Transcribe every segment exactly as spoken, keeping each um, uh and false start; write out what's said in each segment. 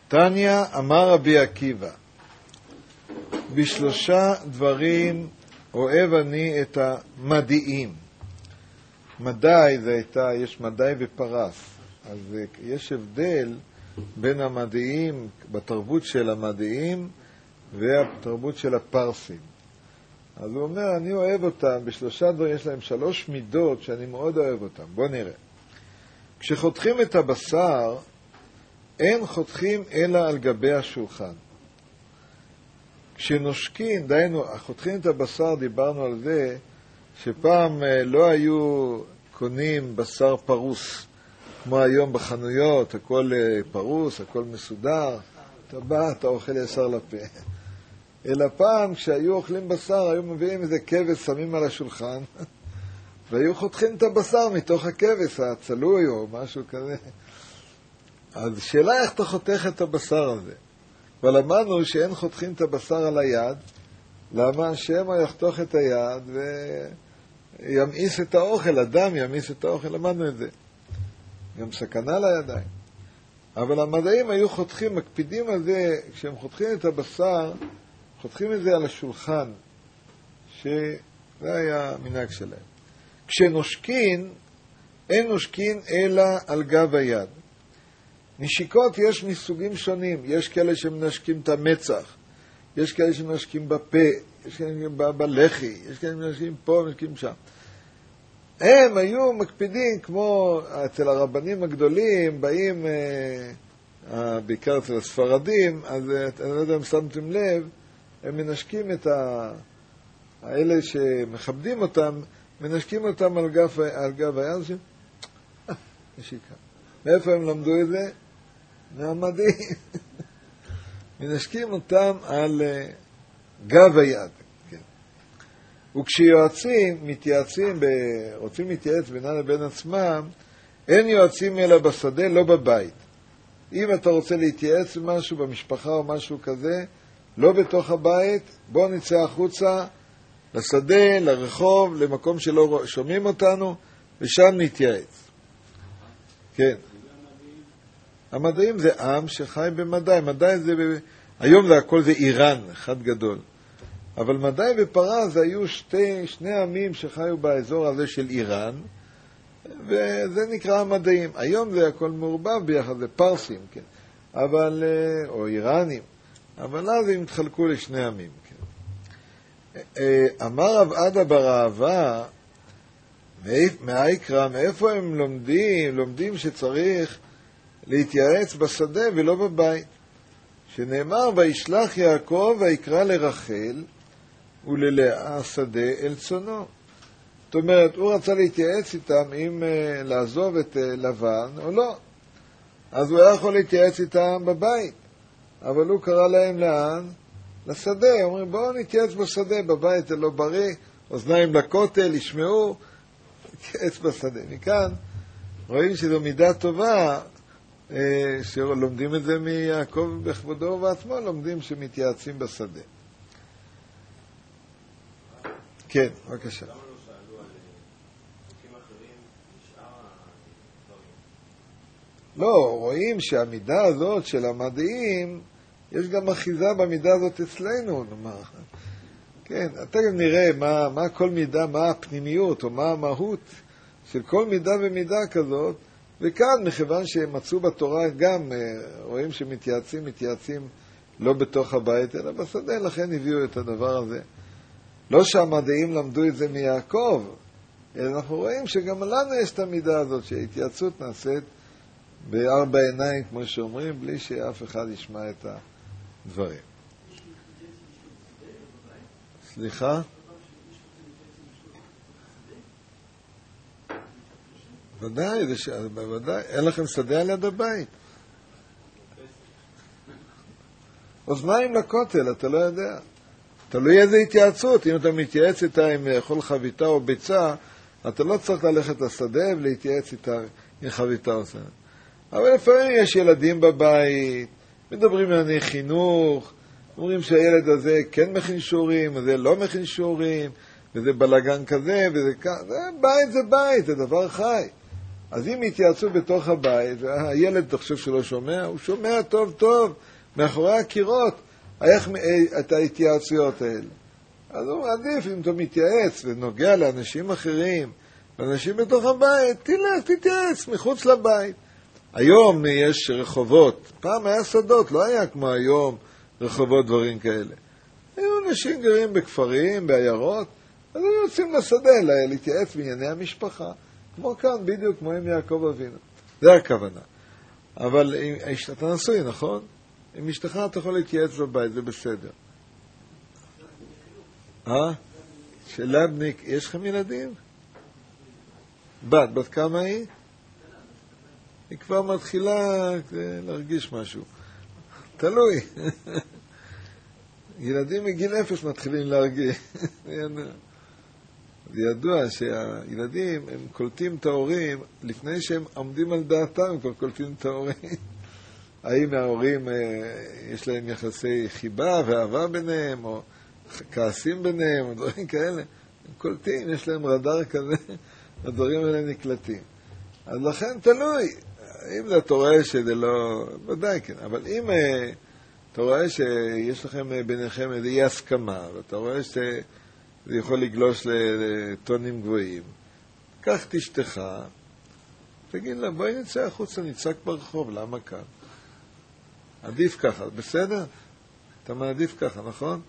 תניא אמר רבי עקיבא, בשלושה דברים אוהב אני את המדעים. מדי זה הייתה, יש מדי ופרס, אז יש הבדל בין המדעים בתרבות של המדעים והתרבות של הפרסים. אז הוא אומר, אני אוהב אותם, בשלושה דברים יש להם שלוש מידות שאני מאוד אוהב אותם. בוא נראה. כשחותכים את הבשר, אין חותכים אלא על גבי השולחן. כשנושקים, דיינו, חותכים את הבשר, דיברנו על זה, שפעם לא היו קונים בשר פרוס, כמו היום בחנויות, הכל פרוס, הכל מסודר, אתה בא, אתה אוכל ישר לפה. אלא פעם, כשהיו אוכלים בשר, היו מביאים איזה כבש, שמים על השולחן, והיו חותכים את הבשר מתוך הכבש, הצלוי או משהו כזה. אז שאלה איך אתה חותך את הבשר הזה. אבל אמרנו שאין חותכים את הבשר על היד, למה? שמא יחתוך את היד וימאיס את האוכל, אדם ימאיס את האוכל, למדנו את זה. גם סכנה לידיים. אבל המדעים היו חותכים, מקפידים על זה, כשהם חותכים את הבשר, חותכים את זה על השולחן, שזה היה המנהג שלהם. כשנושקין, אין נושקין אלא על גב היד. נשיקות יש מסוגים שונים, יש כאלה שמנשקים את המצח, יש כאלה שמנשקים בפה, יש כאלה שמנשקים בלחי, יש כאלה שמנשקים פה, מנשקים שם. הם היו מקפידים, כמו אצל הרבנים הגדולים, באים, אה, בעיקר אצל הספרדים, אז אני לא יודע אם שמתם לב, הם מנשקים את ה... האלה שמכבדים אותם, מנשקים אותם על גב, על גב היד, ש... אה, נשיקה. מאיפה הם למדו את זה? מהמדעים. מנשקים אותם על uh, גב היד. כן. וכשיועצים, מתייעצים, ב... רוצים להתייעץ בינם לבין עצמם, אין יועצים אלא בשדה, לא בבית. אם אתה רוצה להתייעץ משהו במשפחה או משהו כזה, לא בתוך הבית, בוא נצא החוצה, לשדה, לרחוב, למקום שלא שומעים אותנו, ושם נתייעץ. כן. המדעים זה עם שחי במדעי. מדעי זה, היום זה הכל זה איראן, אחד גדול. אבל מדעי ופרס היו שתי, שני עמים שחיו באזור הזה של איראן, וזה נקרא המדעים. היום זה הכל מעורבב ביחד, זה פרסים, כן. אבל, או איראנים. אבל אז הם התחלקו לשני עמים, כן. אמר רב עדה בר אהבה, מהיקרא, מאיפה הם לומדים? לומדים שצריך להתייעץ בשדה ולא בבית. שנאמר, וישלח יעקב ויקרא לרחל וללאה שדה אל צונו. זאת אומרת, הוא רצה להתייעץ איתם אם uh, לעזוב את uh, לבן או לא. אז הוא היה יכול להתייעץ איתם בבית. אבל הוא קרא להם לאן? לשדה. אומרים, בואו נתייעץ בשדה, בבית זה לא בריא, אוזניים לכותל, ישמעו, נתייעץ בשדה. מכאן רואים שזו מידה טובה, שלומדים את זה מיעקב בכבודו ובעצמו, לומדים שמתייעצים בשדה. כן, בבקשה. למה לא שאלו על חוקים אחרים משאר הדברים? לא, רואים שהמידה הזאת של המדעים, יש גם אחיזה במידה הזאת אצלנו, נאמר. כן, תכף נראה מה, מה כל מידה, מה הפנימיות או מה המהות של כל מידה ומידה כזאת, וכאן, מכיוון שהם מצאו בתורה גם, רואים שמתייעצים, מתייעצים לא בתוך הבית, אלא בשדה, לכן הביאו את הדבר הזה. לא שהמדעים למדו את זה מיעקב, אלא אנחנו רואים שגם לנו יש את המידה הזאת, שההתייעצות נעשית בארבע עיניים, כמו שאומרים, בלי שאף אחד ישמע את הדברים. סליחה? ודאי, בוודאי, אין לכם שדה על יד הבית. אוזניים לכותל, אתה לא יודע. תלוי איזה התייעצות. אם אתה מתייעץ איתה עם לאכול חביתה או ביצה, אתה לא צריך ללכת לשדה ולהתייעץ איתה עם חביתה או סנט. אבל לפעמים יש ילדים בבית, מדברים לענייני חינוך, אומרים שהילד הזה כן מכין שיעורים, וזה לא מכין שיעורים, וזה בלגן כזה, וזה כזה. בית זה בית, זה דבר חי. אז אם יתייעצו בתוך הבית, הילד תחשוב שלא שומע, הוא שומע טוב טוב, מאחורי הקירות, איך את ההתייעצויות האלה. אז הוא עדיף, אם אתה מתייעץ ונוגע לאנשים אחרים, לאנשים בתוך הבית, תלך, תתייעץ מחוץ לבית. היום יש רחובות, פעם היה שדות, לא היה כמו היום רחובות, דברים כאלה. היו אנשים גרים בכפרים, בעיירות, אז הם יוצאים לשדה, להתייעץ בענייני המשפחה, כמו כאן, בדיוק כמו עם יעקב אבינו. זה הכוונה. אבל אתה נשוי, נכון? עם אשתך אתה יכול להתייעץ בבית, זה בסדר. אה? שלבניק, יש לכם ילדים? בת, בת כמה היא? היא כבר מתחילה להרגיש משהו. תלוי. ילדים מגיל אפס מתחילים להרגיש. זה ידוע שהילדים הם קולטים את ההורים, לפני שהם עומדים על דעתם, הם כבר קולטים את ההורים. האם ההורים יש להם יחסי חיבה ואהבה ביניהם, או כעסים ביניהם, או דברים כאלה. הם קולטים, יש להם רדאר כזה, הדברים האלה נקלטים. אז לכן תלוי. אם אתה רואה שזה לא, ודאי כן, אבל אם אתה רואה שיש לכם ביניכם איזו אי הסכמה, ואתה רואה שזה יכול לגלוש לטונים גבוהים, קח את אשתך, תגיד לה, בואי נצא החוצה, נצעק ברחוב, למה כאן? עדיף ככה, בסדר? אתה מעדיף ככה, נכון?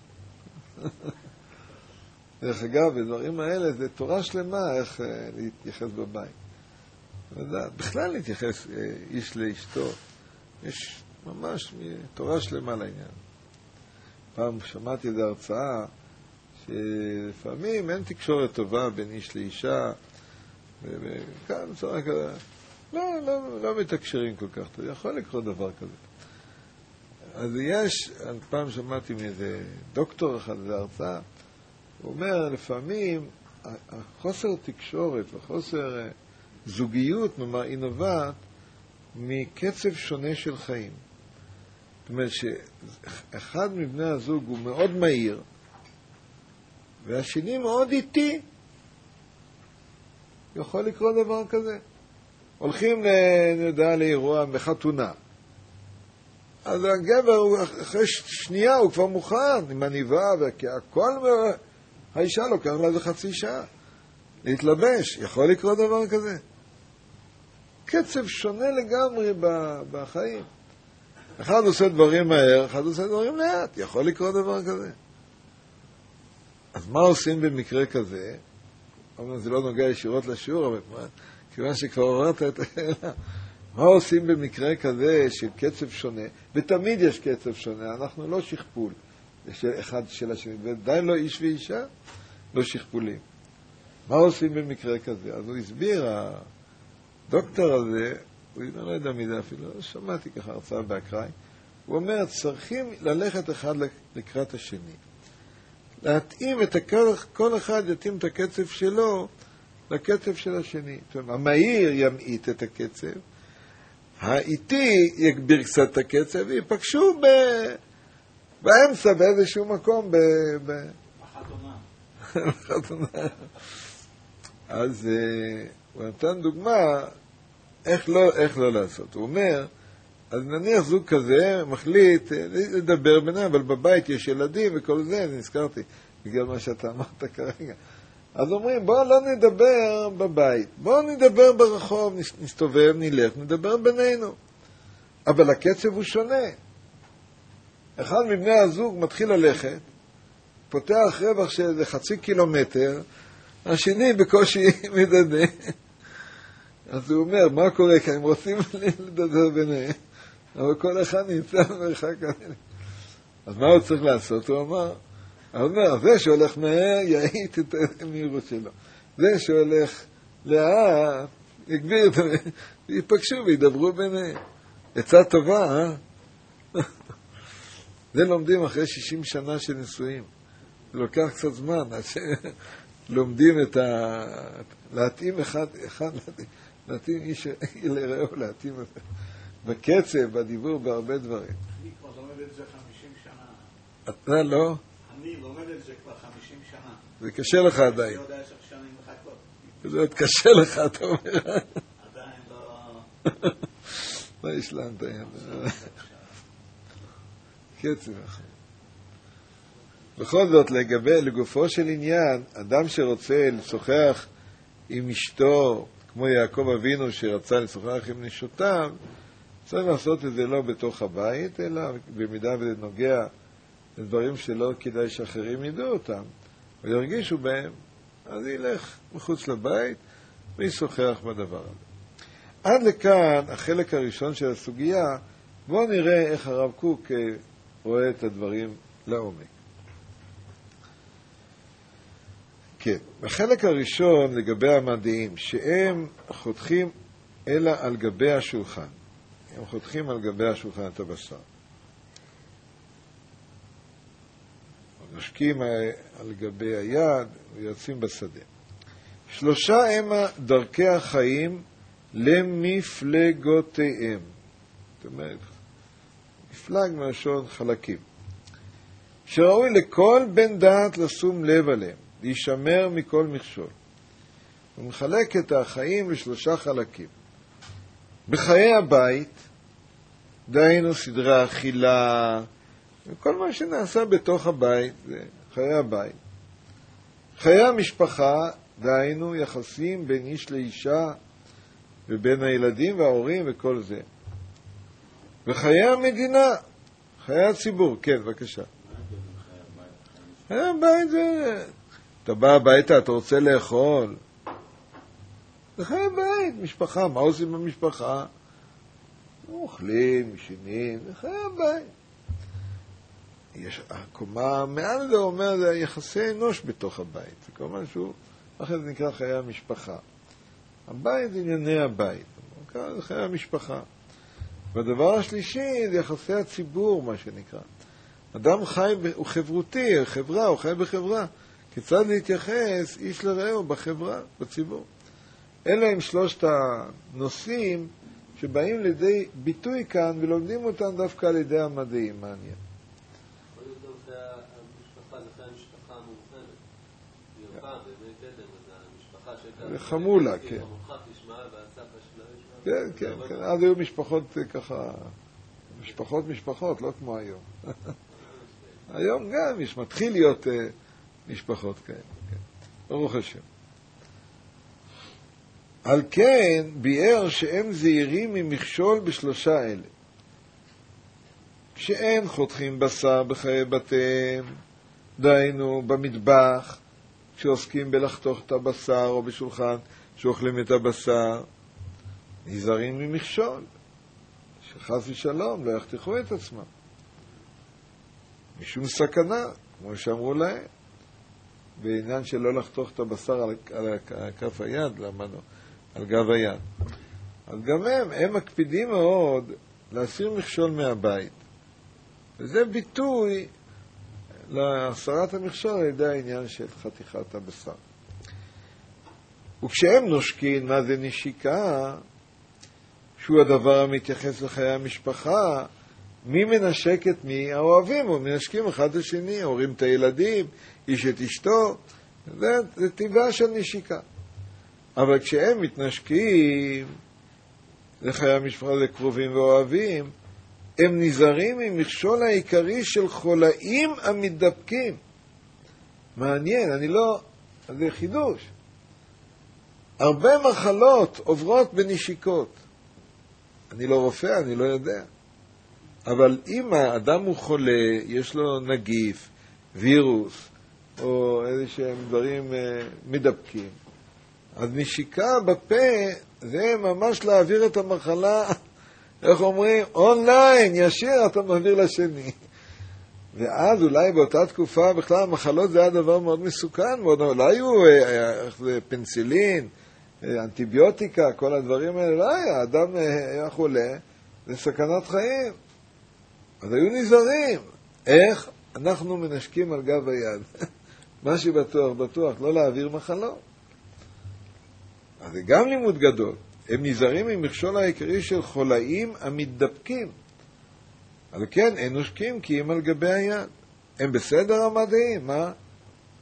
דרך אגב, בדברים האלה זה תורה שלמה איך להתייחס בבית. בכלל להתייחס איש לאשתו. יש ממש תורה שלמה לעניין. פעם שמעתי איזו הרצאה שלפעמים אין תקשורת טובה בין איש לאישה, וכאן צורה כזה, לא, לא, לא מתקשרים כל כך טוב, יכול לקרות דבר כזה. אז יש, פעם שמעתי מאיזה דוקטור אחד, איזו הרצאה, הוא אומר, לפעמים החוסר תקשורת וחוסר זוגיות, נאמר, היא נובעת מקצב שונה של חיים. זאת אומרת שאחד מבני הזוג הוא מאוד מהיר, והשני מאוד איטי. יכול לקרות דבר כזה. הולכים, אני יודע, לאירוע בחתונה. אז הגבר, הוא, אחרי שנייה הוא כבר מוכן, עם עניבה, והכל, האישה לוקח לה איזה חצי שעה. להתלבש, יכול לקרות דבר כזה. קצב שונה לגמרי בחיים. אחד עושה דברים מהר, אחד עושה דברים לאט. יכול לקרות דבר כזה. אז מה עושים במקרה כזה? זה לא נוגע ישירות לשיעור, אבל כיוון שכבר עברת את השאלה. מה עושים במקרה כזה של קצב שונה? ותמיד יש קצב שונה, אנחנו לא שכפול. יש אחד של השני, ודאי לא איש ואישה, לא שכפולים. מה עושים במקרה כזה? אז הוא הסביר, הדוקטור הזה, הוא לא יודע מי זה אפילו, שמעתי ככה הרצאה באקראי, הוא אומר, צריכים ללכת אחד לקראת השני. להתאים את הכוח, כל אחד יתאים את הקצב שלו לקצב של השני. זאת אומרת, המהיר ימעיט את הקצב, האיטי יגביר קצת את הקצב, ויפגשו ב... באמצע, באיזשהו מקום, ב... ב... בחתונה. בחתונה. אז הוא נתן דוגמה איך לא, איך לא לעשות. הוא אומר, אז נניח זוג כזה מחליט לדבר ביניהם, אבל בבית יש ילדים וכל זה, אני נזכרתי בגלל מה שאתה אמרת כרגע. אז אומרים, בואו לא נדבר בבית, בואו נדבר ברחוב, נסתובב, נלך, נדבר בינינו. אבל הקצב הוא שונה. אחד מבני הזוג מתחיל ללכת, פותח רווח של חצי קילומטר, השני בקושי מדדה. אז הוא אומר, מה קורה כאן? הם רוצים לדבר ביניהם, אבל כל אחד נמצא במרחק. אז מה הוא צריך לעשות? הוא אמר, הוא אומר, זה שהולך מהר יעיט את המהירות שלו. זה שהולך לאט, יגביר את המהירות, ויפגשו וידברו ביניהם. עצה טובה, אה? זה לומדים אחרי שישים שנה של נישואים. זה לוקח קצת זמן, עד שלומדים את ה... להתאים אחד, אחד להתאים, להתאים איש לרעהו, להתאים בקצב, בדיבור, בהרבה דברים. אני כבר לומד את זה חמישים שנה. אתה לא? אני לומד את זה כבר חמישים שנה. זה קשה לך עדיין. אני יודע עשר שנים לחכות. זה עוד קשה לך, אתה אומר. מה השלמת? קצב. בכל זאת, לגבי, לגופו של עניין, אדם שרוצה לשוחח עם אשתו, כמו יעקב אבינו שרצה לשוחח עם נשותיו, צריך לעשות את זה לא בתוך הבית, אלא במידה וזה נוגע לדברים שלא כדאי שאחרים ידעו אותם, וירגישו בהם, אז ילך מחוץ לבית וישוחח בדבר הזה. עד לכאן החלק הראשון של הסוגיה. בואו נראה איך הרב קוק רואה את הדברים לעומק. כן, בחלק הראשון לגבי המדעים, שהם חותכים אלא על גבי השולחן. הם חותכים על גבי השולחן את הבשר. נשקים על גבי היד ויוצאים בשדה. שלושה הם דרכי החיים למפלגותיהם. זאת אומרת, מפלג מלשון חלקים. שראוי לכל בן דעת לשום לב עליהם, להישמר מכל מכשול. הוא מחלק את החיים לשלושה חלקים. בחיי הבית, דהיינו סדרי אכילה, וכל מה שנעשה בתוך הבית, זה חיי הבית. חיי המשפחה, דהיינו יחסים בין איש לאישה, ובין הילדים וההורים וכל זה. וחיי המדינה, חיי הציבור. כן, בבקשה. חיי הבית זה... אתה בא הביתה, אתה רוצה לאכול. זה חיי הבית, משפחה. מה עושים במשפחה? אוכלים, ישנים, זה חיי הבית. יש, הקומה מעל זה אומר, זה יחסי אנוש בתוך הבית. זה כל משהו, אחרי זה נקרא חיי המשפחה. הבית זה ענייני הבית. זה חיי המשפחה. והדבר השלישי זה יחסי הציבור, מה שנקרא. אדם חי, הוא חברותי, חברה, הוא חי בחברה. כיצד להתייחס איש לרעהו בחברה, בציבור. אלה הם שלושת הנושאים שבאים לידי ביטוי כאן, ולומדים אותם דווקא על ידי המדעים. מעניין. יכול להיות גם חיי המשפחה, זה חיי המשפחה המורחבת. יפה, בימי קדם, אז המשפחה שהייתה... זה חמולה, כן. המורחת ישמע והסבא שלה ישמע. כן, כן, כן. אז היו משפחות ככה, משפחות משפחות, לא כמו היום. היום גם יש, מתחיל להיות משפחות כאלה. ברוך השם. על כן ביאר שהם זהירים ממכשול בשלושה אלה. כשאין חותכים בשר בחיי בתיהם, דהיינו במטבח, כשעוסקים בלחתוך את הבשר, או בשולחן שאוכלים את הבשר, נזהרים ממכשול, שחס ושלום לא יחתכו את עצמם. משום סכנה, כמו שאמרו להם, בעניין של לא לחתוך את הבשר על, על, על כף היד, למנו, על גב היד. אז גם הם, הם מקפידים מאוד להסיר מכשול מהבית. וזה ביטוי להסרת המכשול על ידי העניין של חתיכת הבשר. וכשהם נושקים, מה זה נשיקה? שהוא הדבר המתייחס לחיי המשפחה, מי מנשק את מי? האוהבים, או מנשקים אחד לשני, הורים את הילדים, איש את אשתו, זה, זה טבעה של נשיקה. אבל כשהם מתנשקים לחיי המשפחה, לקרובים ואוהבים, הם נזהרים ממכשול העיקרי של חולאים המתדפקים. מעניין, אני לא... זה חידוש. הרבה מחלות עוברות בנשיקות. אני לא רופא, אני לא יודע. אבל אם האדם הוא חולה, יש לו נגיף, וירוס, או איזה שהם דברים אה, מדבקים, אז נשיקה בפה זה ממש להעביר את המחלה, איך אומרים? אונליין, ישיר אתה מעביר לשני. ואז אולי באותה תקופה בכלל המחלות זה היה דבר מאוד מסוכן, מאוד, לא היו אה, אה, פנסילין, אה, אנטיביוטיקה, כל הדברים האלה, לא היה, האדם היה חולה, זה סכנת חיים. אז היו נזהרים. איך? אנחנו מנשקים על גב היד. מה שבטוח, בטוח, לא להעביר מחלות. אז זה גם לימוד גדול. הם נזהרים ממכשול העיקרי של חולאים המתדפקים. אבל כן, הם נושקים כי הם על גבי היד. הם בסדר המדעים, מה?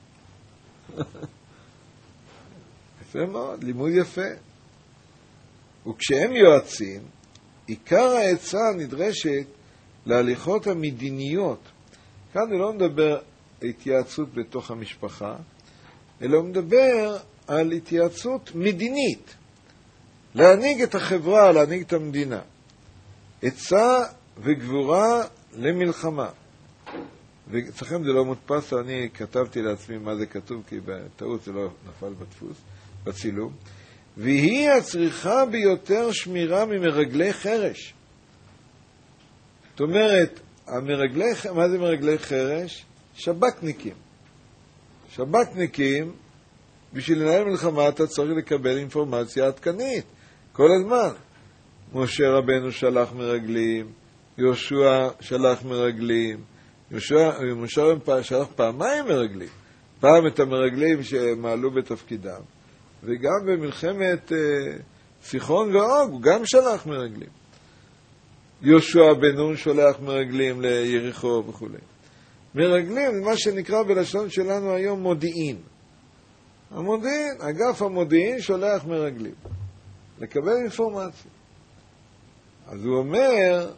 יפה מאוד, לימוד יפה. וכשהם יועצים, עיקר העצה נדרשת להליכות המדיניות. כאן הוא לא מדבר התייעצות בתוך המשפחה, אלא הוא מדבר על התייעצות מדינית, להנהיג את החברה, להנהיג את המדינה. עצה וגבורה למלחמה. ואצלכם זה לא מודפס, אני כתבתי לעצמי מה זה כתוב, כי בטעות זה לא נפל בדפוס, בצילום. והיא הצריכה ביותר שמירה ממרגלי חרש. זאת אומרת, המרגלי, מה זה מרגלי חרש? שבקניקים. שבקניקים, בשביל לנהל מלחמה אתה צריך לקבל אינפורמציה עדכנית, כל הזמן. משה רבנו שלח מרגלים, יהושע שלח מרגלים, יהושע, משה רבנו שלח פעמיים מרגלים, פעם את המרגלים שמעלו בתפקידם, וגם במלחמת אה, סיחון ואוג, הוא גם שלח מרגלים. יהושע בן נון שולח מרגלים ליריחו וכו'. מרגלים זה מה שנקרא בלשון שלנו היום מודיעין. המודיעין, אגף המודיעין שולח מרגלים לקבל אינפורמציה. אז הוא אומר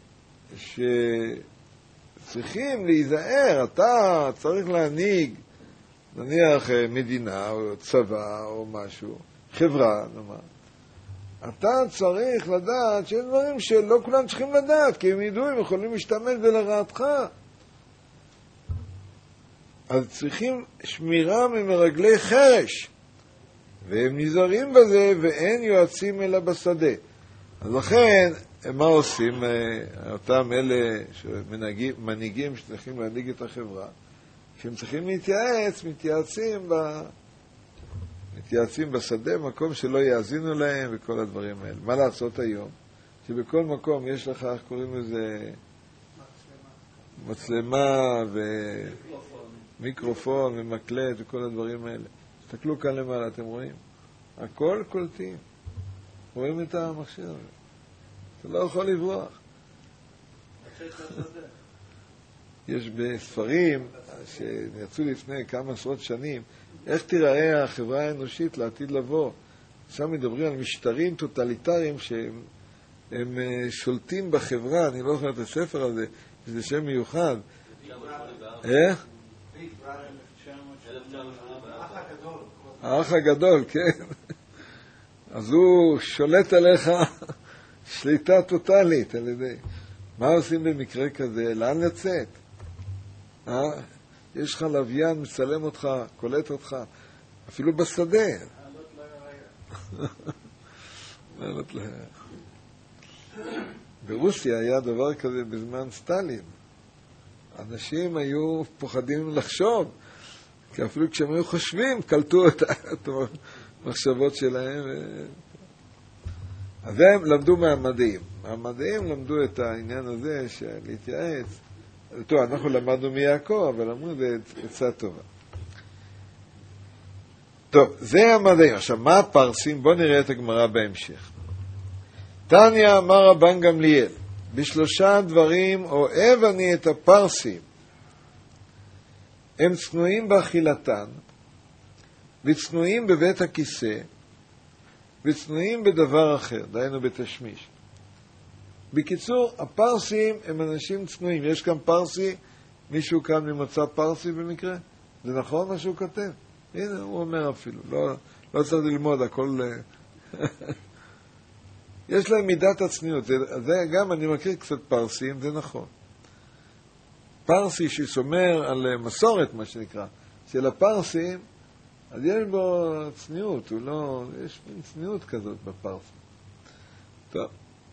שצריכים להיזהר, אתה צריך להנהיג, נניח מדינה או צבא או משהו, חברה, נאמר. אתה צריך לדעת שיש דברים שלא כולם צריכים לדעת, כי הם ידעו, הם יכולים להשתמש בלרעתך. אז צריכים שמירה ממרגלי חרש, והם נזהרים בזה, ואין יועצים אלא בשדה. אז לכן, מה עושים אותם אלה שמנהיגים שצריכים להנהיג את החברה? כשהם צריכים להתייעץ, מתייעצים, ב... מתייעצים בשדה, מקום שלא יאזינו להם וכל הדברים האלה. מה לעשות היום? שבכל מקום יש לך, איך קוראים לזה? מצלמה ומיקרופון ומקלט וכל הדברים האלה. תסתכלו כאן למעלה, אתם רואים? הכל קולטים. רואים את המכשיר הזה. אתה לא יכול לברוח. יש בספרים שיצאו לפני כמה עשרות שנים, איך תיראה החברה האנושית לעתיד לבוא. שם מדברים על משטרים טוטליטריים שהם הם שולטים בחברה, אני לא זוכר את הספר הזה, זה שם מיוחד. איך? האח הגדול, כן. אז הוא שולט עליך שליטה טוטלית על ידי. מה עושים במקרה כזה? לאן לצאת? אה? יש לך לוויין, מצלם אותך, קולט אותך, אפילו בשדה. לעלות ל... ברוסיה היה דבר כזה בזמן סטלין. אנשים היו פוחדים לחשוב, כי אפילו כשהם היו חושבים, קלטו את המחשבות שלהם. אז הם למדו מהמדעים. המדעים למדו את העניין הזה של להתייעץ. טוב, אנחנו למדנו מיעקב, אבל אמרו, זה עצה טובה. טוב, זה המדעים. עכשיו, מה הפרסים? בואו נראה את הגמרא בהמשך. תניא אמר רבן גמליאל, בשלושה דברים אוהב אני את הפרסים. הם צנועים באכילתן, וצנועים בבית הכיסא, וצנועים בדבר אחר, דהיינו בתשמיש. בקיצור, הפרסים הם אנשים צנועים. יש כאן פרסי, מישהו כאן ממוצא פרסי במקרה? זה נכון מה שהוא כותב? הנה, הוא אומר אפילו, לא, לא צריך ללמוד, הכל... יש להם מידת הצניעות. זה, זה גם, אני מכיר קצת פרסים, זה נכון. פרסי ששומר על מסורת, מה שנקרא, של הפרסים, אז יש בו צניעות, הוא לא... יש מין צניעות כזאת בפרסים. טוב.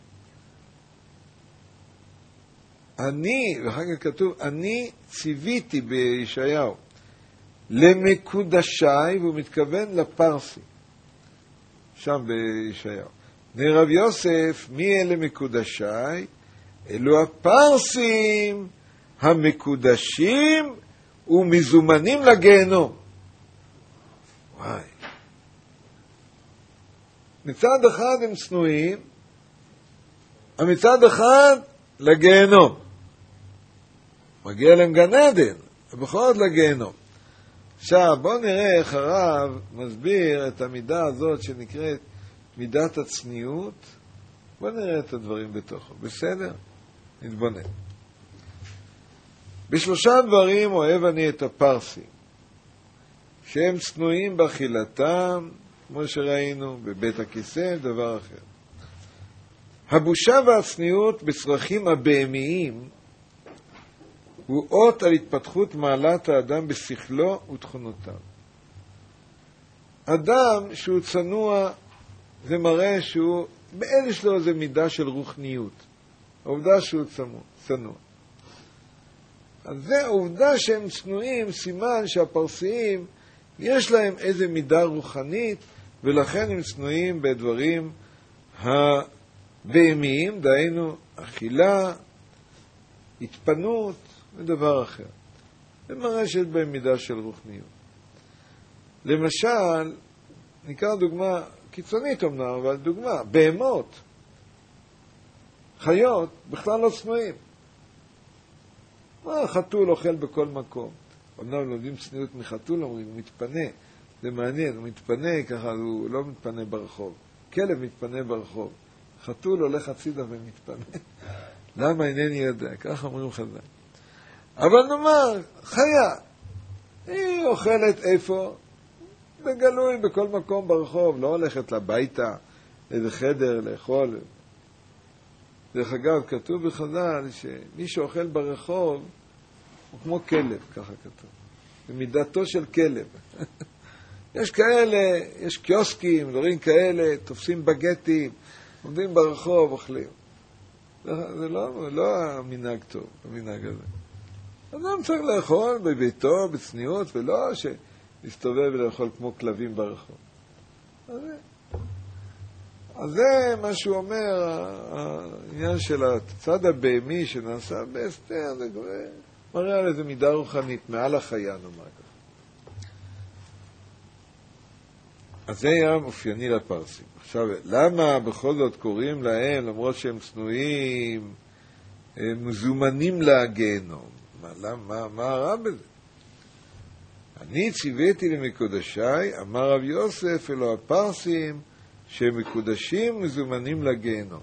אני, ואחר כך כתוב, אני ציוויתי בישעיהו למקודשי, והוא מתכוון לפרסי, שם בישעיהו. נרב יוסף, מי אלה מקודשי? אלו הפרסים המקודשים ומזומנים לגיהנום. וואי. מצד אחד הם צנועים, מצד אחד לגיהנום. מגיע להם גן עדן, ובכל זאת לגיהנום. עכשיו, בואו נראה איך הרב מסביר את המידה הזאת שנקראת מידת הצניעות בוא נראה את הדברים בתוכו. בסדר? נתבונן. בשלושה דברים אוהב אני את הפרסים, שהם צנועים באכילתם, כמו שראינו, בבית הכיסא, דבר אחר. הבושה והצניעות בצרכים הבהמיים הוא אות על התפתחות מעלת האדם בשכלו ותכונותיו. אדם שהוא צנוע, זה מראה שהוא, באלה שלו איזו מידה של רוחניות. העובדה שהוא צנוע. אז זה העובדה שהם צנועים, סימן שהפרסיים יש להם איזו מידה רוחנית, ולכן הם צנועים בדברים הבהמיים, דהיינו אכילה, התפנות ודבר אחר. זה מראה שיש בהם מידה של רוחניות. למשל, נקרא דוגמה קיצונית אמנם, אבל דוגמה, בהמות, חיות, בכלל לא צנועים. מה, חתול אוכל בכל מקום. אמנם לומדים צניעות מחתול, אומרים, הוא מתפנה. זה מעניין, הוא מתפנה ככה, הוא לא מתפנה ברחוב. כלב מתפנה ברחוב. חתול הולך הצידה ומתפנה. למה אינני יודע? ככה אומרים חז"ל. אבל נאמר, חיה, היא אוכלת איפה? בגלוי, בכל מקום ברחוב, לא הולכת לביתה, לאיזה חדר, לאכול. דרך אגב, כתוב בחז"ל שמי שאוכל ברחוב הוא כמו כלב, ככה כתוב. במידתו של כלב. יש כאלה, יש קיוסקים, דברים כאלה, תופסים בגטים, עומדים ברחוב, אוכלים. זה לא, לא המנהג טוב, המנהג הזה. אדם צריך לאכול בביתו, בצניעות, ולא שיסתובב ולאכול כמו כלבים ברחוב. אז זה. אז זה מה שהוא אומר, העניין של הצד הבהמי שנעשה בהסתר, זה מראה על איזו מידה רוחנית, מעל החיה נאמר ככה. אז זה היה אופייני לפרסים. עכשיו, למה בכל זאת קוראים להם, למרות שהם צנועים, הם מזומנים להגיהנום? מה, למה, מה הרע בזה? אני ציוויתי למקודשי, אמר רב יוסף, אלו הפרסים, שהם מקודשים מזומנים לגיהנום.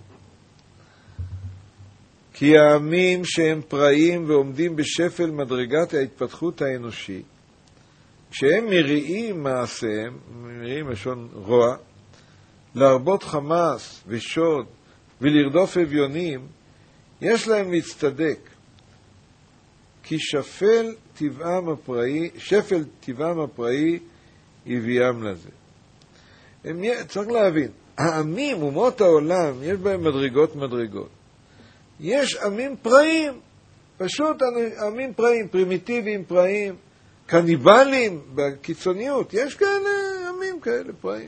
כי העמים שהם פראים ועומדים בשפל מדרגת ההתפתחות האנושי, כשהם מריעים מעשיהם, מריעים לשון רוע, להרבות חמאס ושוד ולרדוף אביונים, יש להם להצטדק. כי שפל טבעם הפראי, שפל טבעם הפראי הביאם לזה. הם, צריך להבין, העמים, אומות העולם, יש בהם מדרגות מדרגות. יש עמים פראים, פשוט עמים פראים, פרימיטיביים פראים, קניבלים בקיצוניות, יש כאלה עמים כאלה פראים.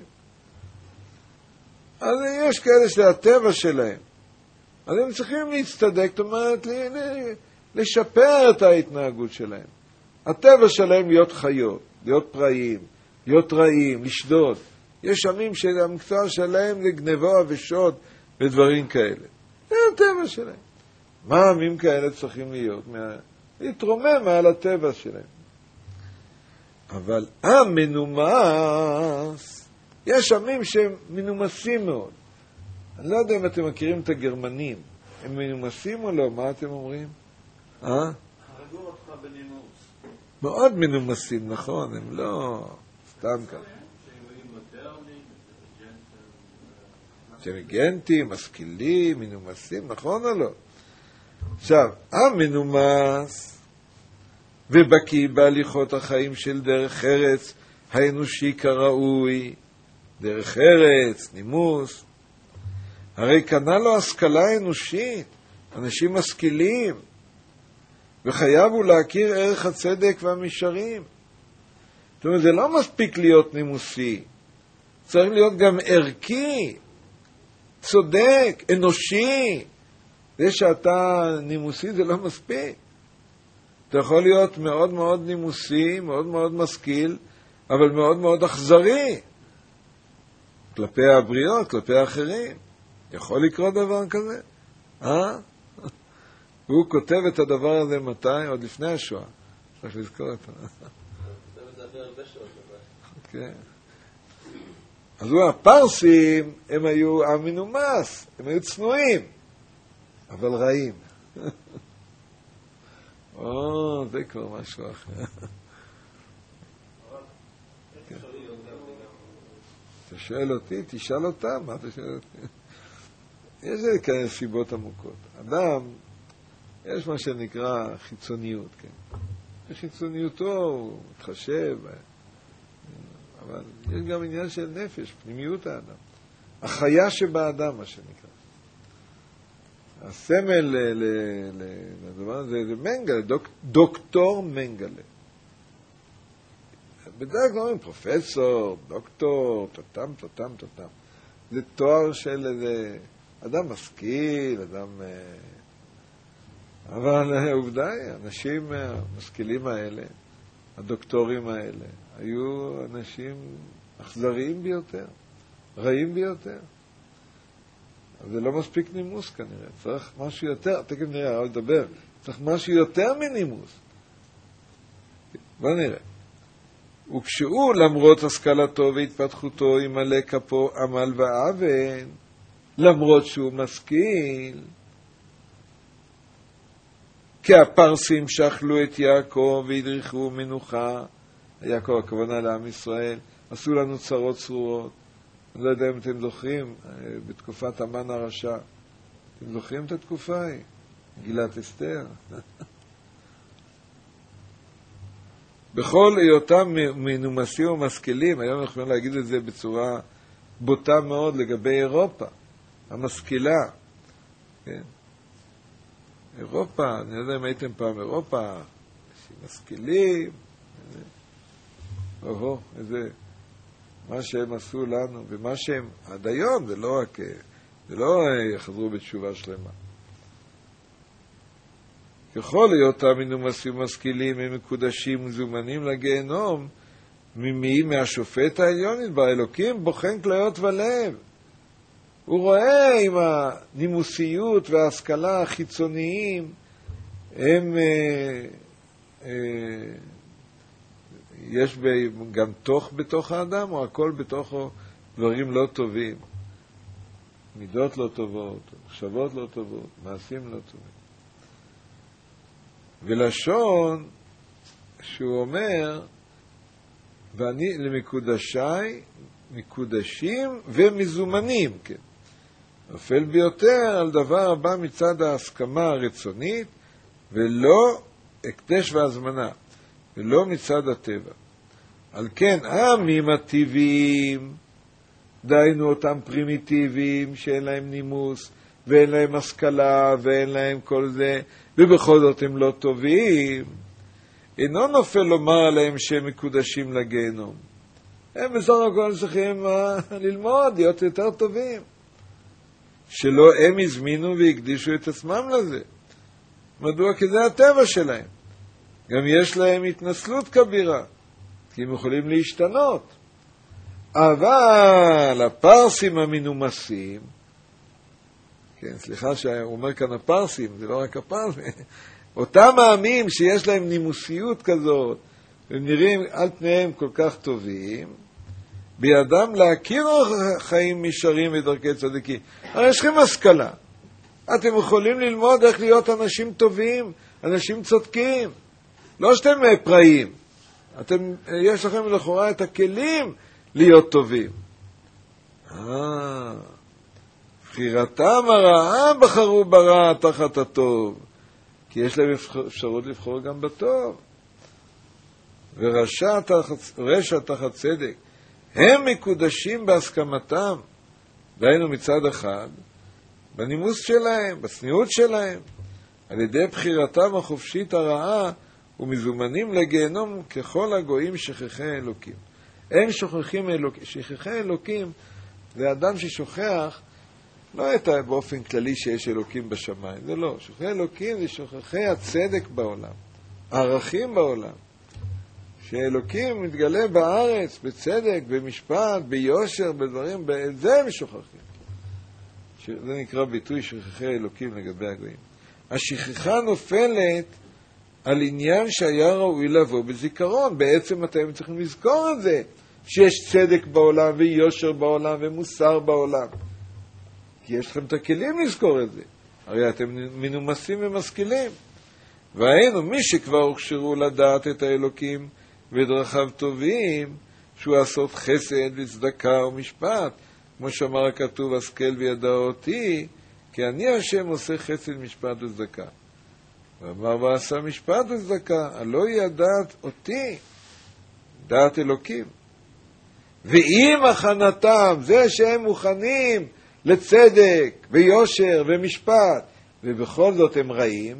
אז יש כאלה שזה הטבע שלהם. אז הם צריכים להצטדק, זאת אומרת, לשפר את ההתנהגות שלהם. הטבע שלהם להיות חיות, להיות פראים, להיות רעים, לשדוד. יש עמים שהמקצוע שלהם זה גנבה ושוד ודברים כאלה. זה הטבע שלהם. מה עמים כאלה צריכים להיות? מה... להתרומם מעל הטבע שלהם. אבל עם מנומס, יש עמים שהם מנומסים מאוד. אני לא יודע אם אתם מכירים את הגרמנים. הם מנומסים או לא? מה אתם אומרים? אה? הרגו אותך בנימוס. מאוד מנומסים, נכון? הם לא סתם ככה. אינטליגנטים, משכילים, מנומסים, נכון או לא? עכשיו, עם מנומס ובקיא בהליכות החיים של דרך ארץ האנושי כראוי, דרך ארץ, נימוס, הרי קנה לו השכלה אנושית, אנשים משכילים, וחייב הוא להכיר ערך הצדק והמישרים. זאת אומרת, זה לא מספיק להיות נימוסי, צריך להיות גם ערכי, צודק, אנושי. זה שאתה נימוסי זה לא מספיק. אתה יכול להיות מאוד מאוד נימוסי, מאוד מאוד משכיל, אבל מאוד מאוד אכזרי. כלפי הבריות, כלפי האחרים. יכול לקרות דבר כזה? אה? הוא כותב את הדבר הזה מתי? עוד לפני השואה. צריך לזכור את זה. כותב את זה אחרי הרבה שעות. כן. אז הוא, הפרסים, הם היו עם מנומס, הם היו צנועים, אבל רעים. או, זה כבר משהו אחר. אתה שואל אותי, תשאל אותם, מה אתה שואל אותי? יש כאלה סיבות עמוקות. אדם, יש מה שנקרא חיצוניות, כן. בחיצוניותו הוא מתחשב, אבל יש גם עניין של נפש, פנימיות האדם. החיה שבאדם, מה שנקרא. הסמל לדבר הזה זה מנגלה, דוק, דוקטור מנגלה. בדרך כלל אומרים פרופסור, דוקטור, תתם, תתם, תתם. זה תואר של איזה אדם משכיל, אדם... אבל העובדה היא, האנשים המשכילים האלה, הדוקטורים האלה, היו אנשים אכזריים ביותר, רעים ביותר. זה לא מספיק נימוס כנראה, צריך משהו יותר, תכף נראה, עוד לדבר, צריך משהו יותר מנימוס. בוא נראה. וכשהוא, למרות השכלתו והתפתחותו, ימלא כפו עמל ואבן, למרות שהוא משכיל, כי הפרסים שכלו את יעקב והדריכו מנוחה, יעקב הכוונה לעם ישראל, עשו לנו צרות צרורות. אני לא יודע אם אתם זוכרים, בתקופת המן הרשע, אתם זוכרים את התקופה ההיא? גילת אסתר. בכל היותם מנומסים ומשכילים, היום אנחנו יכולים להגיד את זה בצורה בוטה מאוד לגבי אירופה, המשכילה. כן? אירופה, אני לא יודע אם הייתם פעם אירופה, משכילים, אוהו, איזה, מה שהם עשו לנו, ומה שהם, עד היום, זה לא רק, זה לא יחזרו בתשובה שלמה. ככל היותם מנומסים ומשכילים, הם מקודשים ומזומנים לגיהנום, ממי? מהשופט העליון יתברך, אלוקים בוחן כליות ולב. הוא רואה עם הנימוסיות וההשכלה החיצוניים, הם, אה, אה, יש גם תוך בתוך האדם, או הכל בתוכו דברים לא טובים, מידות לא טובות, מחשבות לא טובות, מעשים לא טובים. ולשון שהוא אומר, ואני למקודשי, מקודשים ומזומנים, כן. נופל ביותר על דבר הבא מצד ההסכמה הרצונית, ולא הקדש והזמנה, ולא מצד הטבע. על כן, העמים הטבעיים, דיינו אותם פרימיטיביים, שאין להם נימוס, ואין להם השכלה, ואין להם כל זה, ובכל זאת הם לא טובים, אינו נופל לומר עליהם שהם מקודשים לגיהנום. הם בסך הכל צריכים ללמוד, להיות יותר טובים. שלא הם הזמינו והקדישו את עצמם לזה. מדוע? כי זה הטבע שלהם. גם יש להם התנסלות כבירה, כי הם יכולים להשתנות. אבל הפרסים המנומסים, כן, סליחה שהוא אומר כאן הפרסים, זה לא רק הפרסים, אותם העמים שיש להם נימוסיות כזאת, הם נראים על פניהם כל כך טובים, בידם להכיר חיים ישרים ודרכי צדיקים. הרי יש לכם השכלה. אתם יכולים ללמוד איך להיות אנשים טובים, אנשים צודקים. לא שאתם פראים. אתם, יש לכם לכאורה את הכלים להיות טובים. אה, בחירתם הרעה בחרו ברע תחת הטוב. כי יש להם אפשרות לבחור גם בטוב. ורשע תחת, רשע תחת צדק. הם מקודשים בהסכמתם, דהיינו מצד אחד, בנימוס שלהם, בסניעות שלהם, על ידי בחירתם החופשית הרעה, ומזומנים לגיהנום ככל הגויים שכחי אלוקים. הם שוכחים אלוקים. שכחי אלוקים זה אדם ששוכח, לא את באופן כללי שיש אלוקים בשמיים, זה לא. שוכחי אלוקים זה שוכחי הצדק בעולם, הערכים בעולם. שאלוקים מתגלה בארץ, בצדק, במשפט, ביושר, בדברים, בזה הם שוכחים. זה נקרא ביטוי שכחי אלוקים לגבי הגויים. השכחה נופלת על עניין שהיה ראוי לבוא בזיכרון. בעצם אתם צריכים לזכור את זה, שיש צדק בעולם ויושר בעולם ומוסר בעולם. כי יש לכם את הכלים לזכור את זה. הרי אתם מנומסים ומשכילים. והיינו, מי שכבר הוכשרו לדעת את האלוקים ודרכיו טובים, שהוא לעשות חסד וצדקה ומשפט, כמו שאמר הכתוב, השכל וידע אותי, כי אני השם עושה חסד, משפט וצדקה. ואמר ועשה משפט וצדקה, הלא היא הדעת אותי, דעת אלוקים. ואם הכנתם, זה שהם מוכנים לצדק ויושר ומשפט, ובכל זאת הם רעים,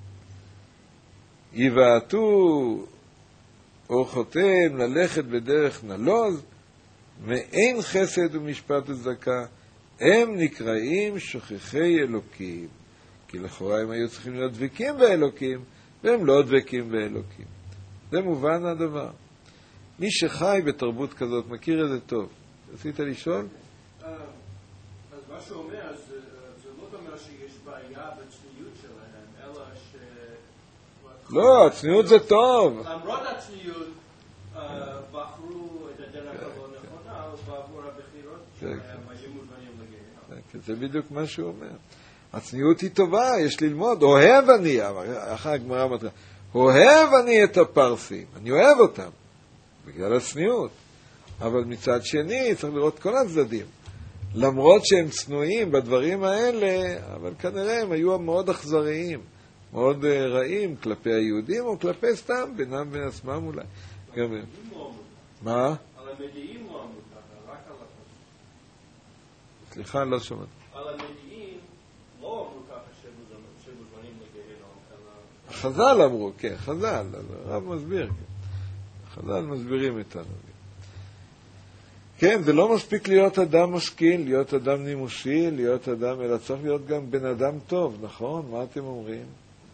יבעטו אורחותיהם ללכת בדרך נלוז, מאין חסד ומשפט וצדקה, הם נקראים שוכחי אלוקים. כי לכאורה הם היו צריכים להיות דבקים באלוקים, והם לא דבקים באלוקים. זה מובן הדבר. מי שחי בתרבות כזאת מכיר את זה טוב. רצית לשאול? אז מה שאומר, זה לא אומר שיש בעיה בצניעות שלהם, אלא ש... לא, הצניעות זה טוב. למרות הצניעות, בחרו את הדרך הלא נכונה, ועבור הבחירות שלהם היו מוזמנים לגיהנום. זה בדיוק מה שהוא אומר. הצניעות היא טובה, יש ללמוד. אוהב אני, אחר הגמרא מתחילה, אוהב אני את הפרסים, אני אוהב אותם, בגלל הצניעות. אבל מצד שני, צריך לראות כל הצדדים. למרות שהם צנועים בדברים האלה, אבל כנראה הם היו מאוד אכזריים, מאוד רעים כלפי היהודים, או כלפי סתם, בינם בין עצמם אולי. גם הם. מה? על המדיעים לא אמרו ככה, רק על הפרסים. סליחה, אני לא שומע. על המדיעים לא אמרו ככה שמוזמנים לגיהנום, אלא... חז"ל אמרו, כן, חז"ל, הרב מסביר, כן. חז"ל מסבירים איתנו. כן, זה לא מספיק להיות אדם משכיל, להיות אדם נימוסי, להיות אדם, אלא צריך להיות גם בן אדם טוב, נכון? מה אתם אומרים?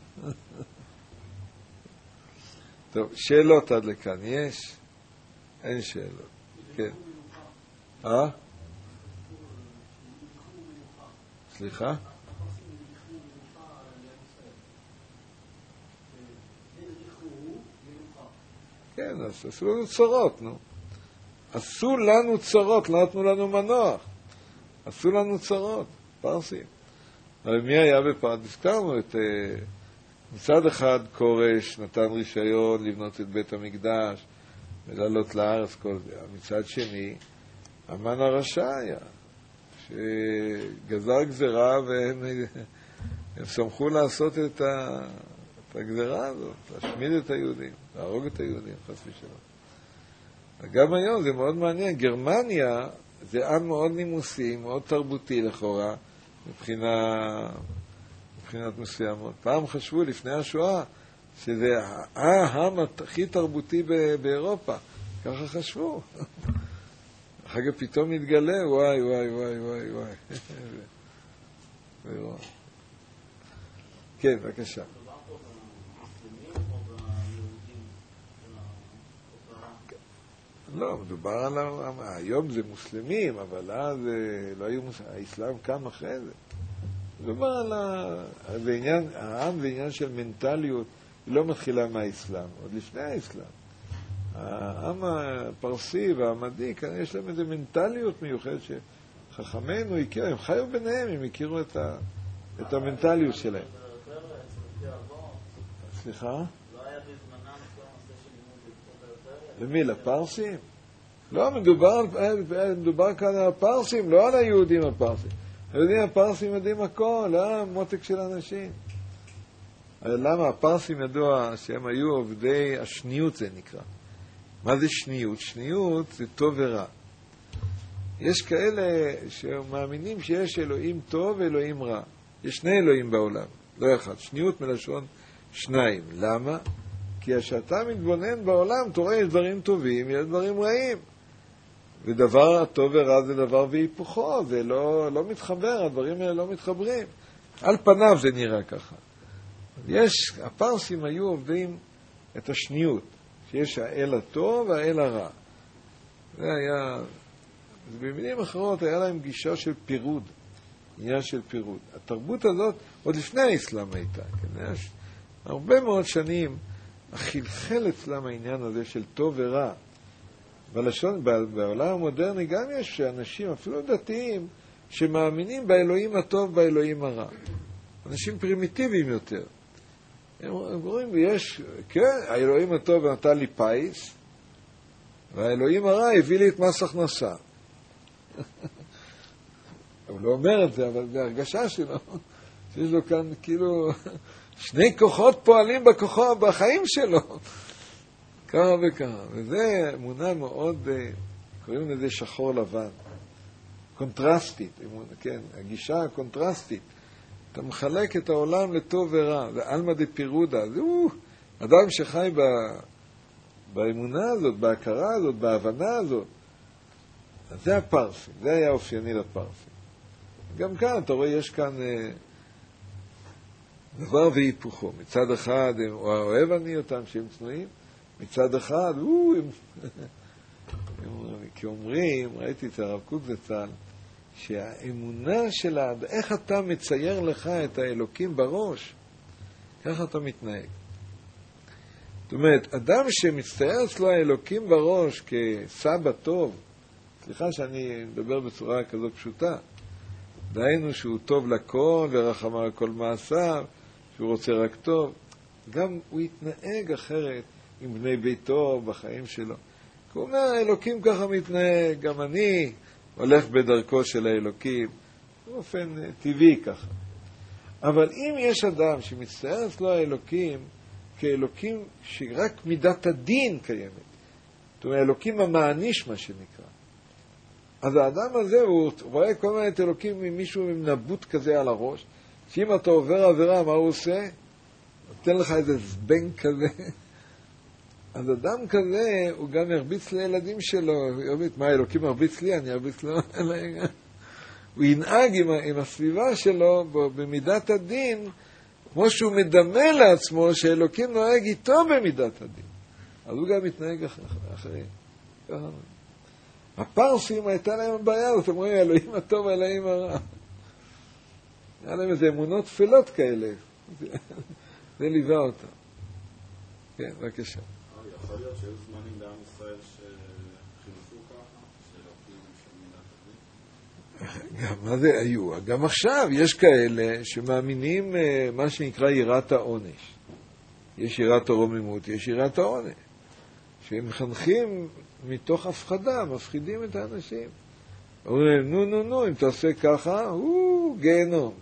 טוב, שאלות עד לכאן, יש? אין שאלות. כן. אה? סליחה? כן, אז עשו לנו צרות, נו. עשו לנו צרות, לא נתנו לנו מנוח. עשו לנו צרות, פרסים. אבל מי היה בפרס? הזכרנו את... מצד אחד כורש נתן רישיון לבנות את בית המקדש ולעלות לארץ כל זה. מצד שני, המן הרשע היה, שגזר גזרה והם הם שמחו לעשות את, ה, את הגזרה הזאת, להשמיד את היהודים, להרוג את היהודים, חס ושלום. גם היום זה מאוד מעניין, גרמניה זה עם מאוד נימוסי, מאוד תרבותי לכאורה, מבחינה... מבחינת מסוימות. פעם חשבו לפני השואה שזה העם הכי תרבותי באירופה. ככה חשבו. אחר כך פתאום מתגלה, וואי, וואי, וואי, וואי, וואי. כן, בבקשה. לא, מדובר על... היום זה מוסלמים, אבל אז לא היו מוסלמים. האסלאם קם אחרי זה. מדובר על העניין, העם זה עניין של מנטליות, היא לא מתחילה מהאסלאם, עוד לפני האסלאם. העם הפרסי והעמדי, כאן יש להם איזו מנטליות מיוחדת שחכמינו הכירו, הם חיו ביניהם, הם הכירו את, ה, את המנטליות שלהם. סליחה? לא היה בזמנם כל הנושא של לימוד למי? לפרסים? לא, מדובר, מדובר כאן על הפרסים, לא על היהודים הפרסים. היהודים הפרסים יודעים הכל, אה? מותק של אנשים. למה? הפרסים ידוע שהם היו עובדי השניות, זה נקרא. מה זה שניות? שניות זה טוב ורע. יש כאלה שמאמינים שיש אלוהים טוב ואלוהים רע. יש שני אלוהים בעולם, לא אחד. שניות מלשון שניים. למה? כי כשאתה מתבונן בעולם, אתה רואה יש דברים טובים, יש דברים רעים. ודבר הטוב ורע זה דבר והיפוכו, זה לא, לא מתחבר, הדברים האלה לא מתחברים. על פניו זה נראה ככה. יש, הפרסים היו עובדים את השניות, שיש האל הטוב והאל הרע. זה היה, אז במילים אחרות היה להם גישה של פירוד, עניין של פירוד. התרבות הזאת עוד לפני האסלאם הייתה, כן? יש הרבה מאוד שנים החלחל אצלם העניין הזה של טוב ורע. בלשון, בעולם המודרני גם יש אנשים, אפילו דתיים, שמאמינים באלוהים הטוב, באלוהים הרע. אנשים פרימיטיביים יותר. הם אומרים, יש, כן, האלוהים הטוב נתן לי פייס, והאלוהים הרע הביא לי את מס הכנסה. הוא לא אומר את זה, אבל זה הרגשה שלו, שיש לו כאן כאילו שני כוחות פועלים בכוחו, בחיים שלו. ככה וככה. וזה אמונה מאוד, קוראים לזה שחור לבן. קונטרסטית, כן, הגישה הקונטרסטית. אתה מחלק את העולם לטוב ורע, זה אלמא דפירודה, זה הוא, אדם שחי ב, באמונה הזאת, בהכרה הזאת, בהבנה הזאת. אז זה הפרסים, זה היה אופייני לפרסים. גם כאן, אתה רואה, יש כאן אה, דבר והיפוכו. מצד אחד, הם, או אוהב אני אותם שהם צנועים, מצד אחד, הוא, הם, הם, כי אומרים, ראיתי את הרב קוק זצ"ל, שהאמונה של האדם, איך אתה מצייר לך את האלוקים בראש, ככה אתה מתנהג. זאת אומרת, אדם שמצטייר אצלו האלוקים בראש כסבא טוב, סליחה שאני מדבר בצורה כזאת פשוטה, דהיינו שהוא טוב לכל ורחם על כל מעשיו, שהוא רוצה רק טוב, גם הוא יתנהג אחרת עם בני ביתו בחיים שלו. הוא אומר, האלוקים ככה מתנהג, גם אני הולך בדרכו של האלוקים, באופן טבעי ככה. אבל אם יש אדם שמצטייר אצלו האלוקים כאלוקים שרק מידת הדין קיימת, זאת אומרת, האלוקים המעניש מה שנקרא, אז האדם הזה, הוא רואה כל מיני אלוקים ממישהו עם נבוט כזה על הראש, שאם אתה עובר עבירה, מה הוא עושה? נותן לך איזה זבנג כזה. אז אדם כזה, הוא גם ירביץ לילדים שלו. מה, האלוקים ירביץ לי? אני ארביץ לו. הוא ינהג עם, עם הסביבה שלו במידת הדין, כמו שהוא מדמה לעצמו שהאלוקים נוהג איתו במידת הדין. אז הוא גם מתנהג אחרים. הפרסים הייתה להם בעיה, זאת אומרים, אלוהים הטוב, אלוהים הרע. היה להם איזה אמונות תפילות כאלה. זה ליווה אותם. כן, בבקשה. יכול להיות שהיו זמנים בעם ישראל שחילפו ככה, שאלוקים של מידת הדין? גם מה זה היו? גם עכשיו יש כאלה שמאמינים מה שנקרא יראת העונש. יש יראת הרוממות, יש יראת העונש. שהם מחנכים מתוך הפחדה, מפחידים את האנשים. אומרים, נו, נו, נו, אם תעשה ככה, הוא גיהנום.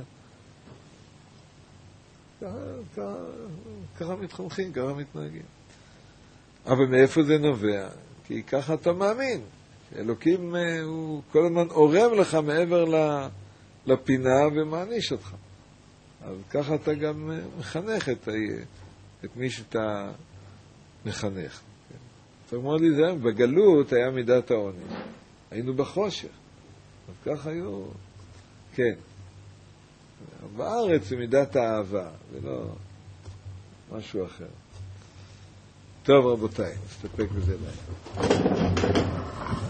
ככה מתחנכים, ככה מתנהגים. אבל מאיפה זה נובע? כי ככה אתה מאמין. אלוקים הוא כל הזמן עורב לך מעבר לפינה ומעניש אותך. אז ככה אתה גם מחנך את, את מי שאתה מחנך. צריך מאוד להיזהר, בגלות היה מידת העונש. היינו בחושך. אז ככה היו, כן. בארץ זה מידת האהבה, ולא משהו אחר. טוב רבותיי, נסתפק בזה להם.